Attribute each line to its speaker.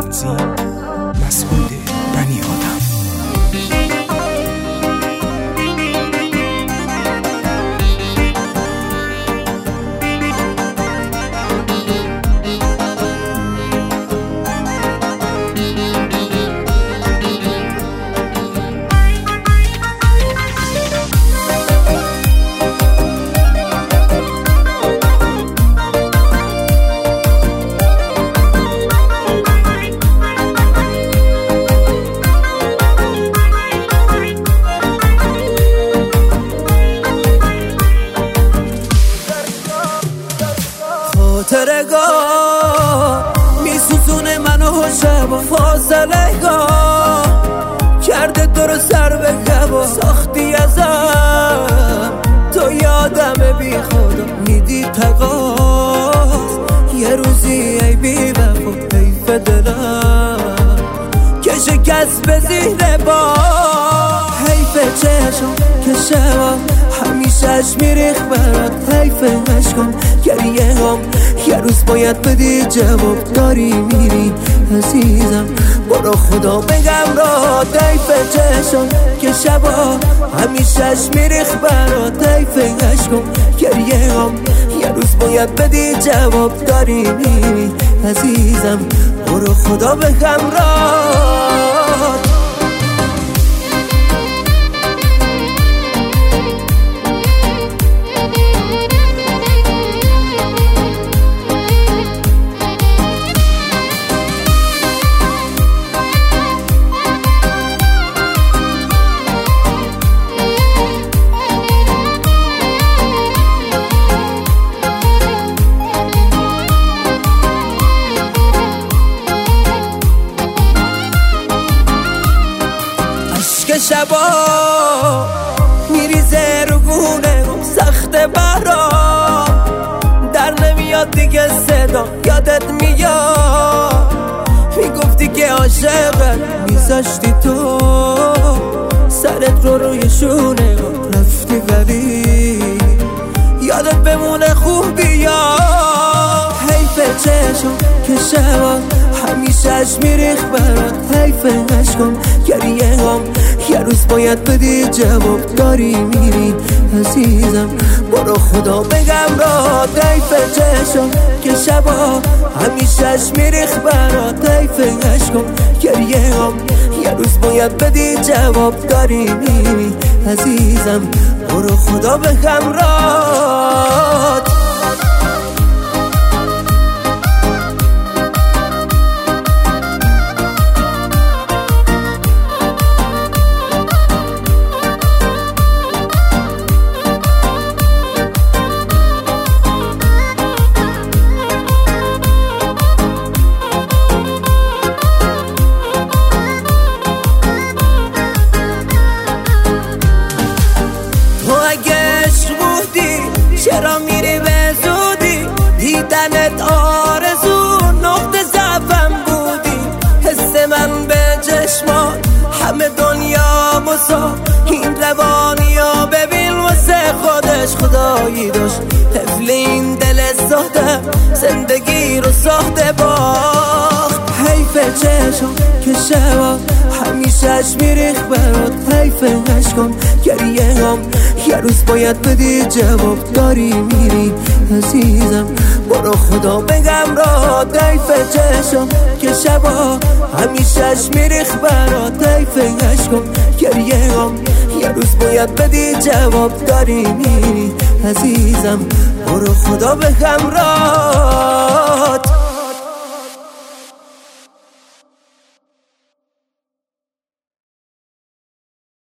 Speaker 1: تنظیم مسعود بنی آدم.
Speaker 2: خاطرگاه میسوزونه منو شب و فاصلهگاه کرده تو رو سر به گوا ساختی ازم تو یادم بی خدا میدی تقاس یه روزی ای بی وفا حیف دلم که شکست به زیر با حیف چشم که شبا همیشهش میریخ برات حیف عشقم گریه هم یه روز باید بدی جواب داری میری عزیزم برو خدا بگم را حیف چشم که شبا همیشهش میریخ برات حیف عشقم گریه هم یه روز باید بدی جواب داری میری عزیزم برو خدا بگم را که شبا میریزه رو گونه سخت برام در نمیاد دیگه صدا یادت میاد میگفتی که عاشقت میذاشتی تو سرت رو روی شونه رفتی ولی یادت بمونه خوب بیا حیف چشم که شبا همیشهش میریخ برات حیف عشقم گریه هم یه روز باید بدی جواب داری میری عزیزم برو خدا بگم را حیف چشم که شبا همیشهش میریخ برات حیف عشقم گریه هم یه روز باید بدی جواب داری میری عزیزم برو خدا بگم را چرا میری به زودی دیدنت آرزو نقطه ضعفم بودی حس من به چشمان همه دنیا مسا این روانیا ببین واسه خودش خدایی داشت طفل این دل ساده زندگی رو ساخته باخت حیف چشم که شبا همیشهش میریخ برات حیف عشقم گریه هم یه روز باید بدی جواب داری میری عزیزم برو خدا بگم را حیف چشم که شبا همیشهش میریخ برات حیف عشقم گریه هم یه روز باید بدی جواب داری میری عزیزم برو خدا بگم را